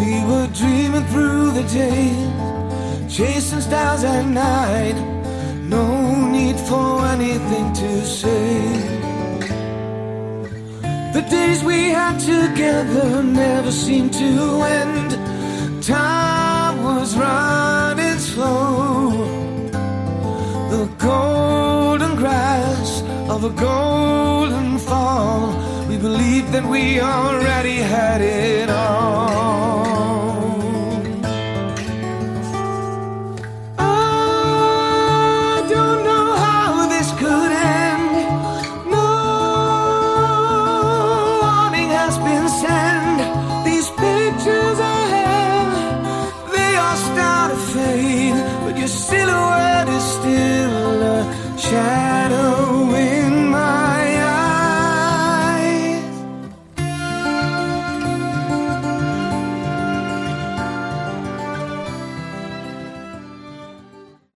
We were dreaming through the days, chasing stars at night. No need for anything to say. The days we had together never seemed to end. Time was running slow. The golden grass of a golden fall. We believed that we already had it all. I don't know how this could end. No warning has been sent. These pictures I have, they all start to fade, but your silhouette is still a shadow.